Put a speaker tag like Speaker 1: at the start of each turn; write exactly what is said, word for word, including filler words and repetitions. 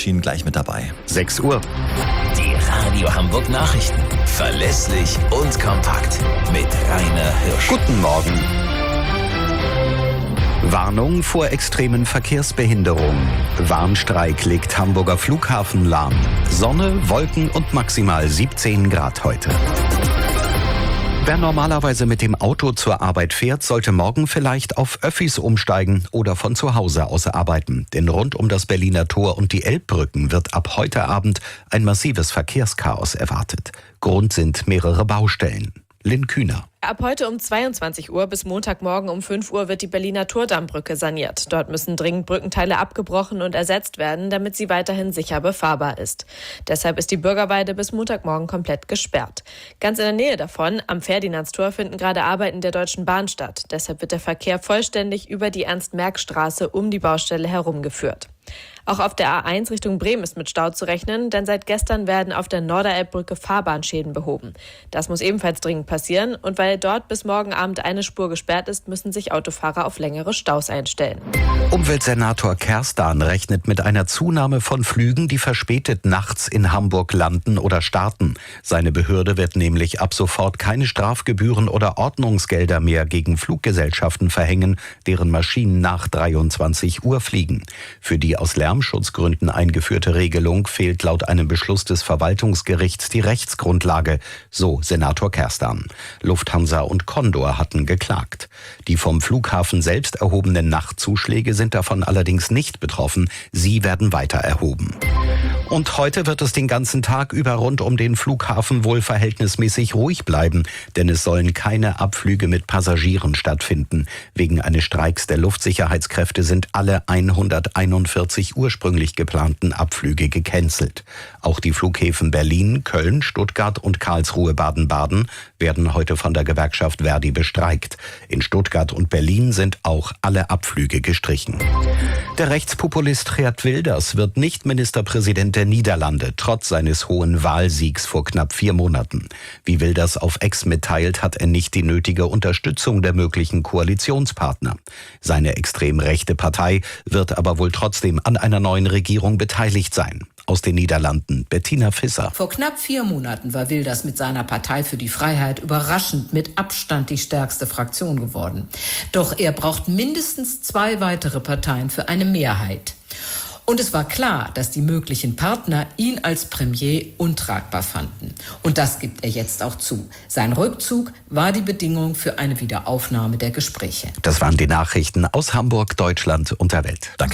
Speaker 1: Maschinen gleich mit dabei.
Speaker 2: sechs Uhr.
Speaker 3: Die Radio Hamburg Nachrichten. Verlässlich und kompakt. Mit Rainer Hirsch.
Speaker 2: Guten Morgen. Warnung vor extremen Verkehrsbehinderungen. Warnstreik legt Hamburger Flughafen lahm. Sonne, Wolken und maximal siebzehn Grad heute. Wer normalerweise mit dem Auto zur Arbeit fährt, sollte morgen vielleicht auf Öffis umsteigen oder von zu Hause aus arbeiten. Denn rund um das Berliner Tor und die Elbbrücken wird ab heute Abend ein massives Verkehrschaos erwartet. Grund sind mehrere Baustellen. Lynn Kühner.
Speaker 4: Ab heute um zweiundzwanzig Uhr bis Montagmorgen um fünf Uhr wird die Berliner Tordambrücke saniert. Dort müssen dringend Brückenteile abgebrochen und ersetzt werden, damit sie weiterhin sicher befahrbar ist. Deshalb ist die Bürgerweide bis Montagmorgen komplett gesperrt. Ganz in der Nähe davon, am Ferdinandstor, finden gerade Arbeiten der Deutschen Bahn statt. Deshalb wird der Verkehr vollständig über die Ernst-Merck-Straße um die Baustelle herumgeführt. Auch auf der A eins Richtung Bremen ist mit Stau zu rechnen, denn seit gestern werden auf der Norderelbbrücke Fahrbahnschäden behoben. Das muss ebenfalls dringend passieren und weil dort bis morgen Abend eine Spur gesperrt ist, müssen sich Autofahrer auf längere Staus einstellen.
Speaker 2: Umweltsenator Kerstan rechnet mit einer Zunahme von Flügen, die verspätet nachts in Hamburg landen oder starten. Seine Behörde wird nämlich ab sofort keine Strafgebühren oder Ordnungsgelder mehr gegen Fluggesellschaften verhängen, deren Maschinen nach dreiundzwanzig Uhr fliegen. Für die aus Lärmschutzgründen eingeführte Regelung fehlt laut einem Beschluss des Verwaltungsgerichts die Rechtsgrundlage, so Senator Kerstan. Lufthansa und Condor hatten geklagt. Die vom Flughafen selbst erhobenen Nachtzuschläge sind davon allerdings nicht betroffen. Sie werden weiter erhoben. Und heute wird es den ganzen Tag über rund um den Flughafen wohl verhältnismäßig ruhig bleiben, denn es sollen keine Abflüge mit Passagieren stattfinden. Wegen eines Streiks der Luftsicherheitskräfte sind alle hunderteinundvierzig ursprünglich geplanten Abflüge gecancelt. Auch die Flughäfen Berlin, Köln, Stuttgart und Karlsruhe Baden-Baden werden heute von der Gewerkschaft Verdi bestreikt. In Stuttgart und Berlin sind auch alle Abflüge gestrichen. Der Rechtspopulist Geert Wilders wird nicht Ministerpräsident der Niederlande, trotz seines hohen Wahlsiegs vor knapp vier Monaten. Wie Wilders auf X mitteilt, hat er nicht die nötige Unterstützung der möglichen Koalitionspartner. Seine extrem rechte Partei wird aber wohl trotzdem an einer neuen Regierung beteiligt sein. Aus den Niederlanden, Bettina Visser.
Speaker 5: Vor knapp vier Monaten war Wilders mit seiner Partei für die Freiheit überraschend mit Abstand die stärkste Fraktion geworden. Doch er braucht mindestens zwei weitere Parteien für eine Mehrheit. Und es war klar, dass die möglichen Partner ihn als Premier untragbar fanden. Und das gibt er jetzt auch zu. Sein Rückzug war die Bedingung für eine Wiederaufnahme der Gespräche.
Speaker 2: Das waren die Nachrichten aus Hamburg, Deutschland und der Welt.
Speaker 1: Danke.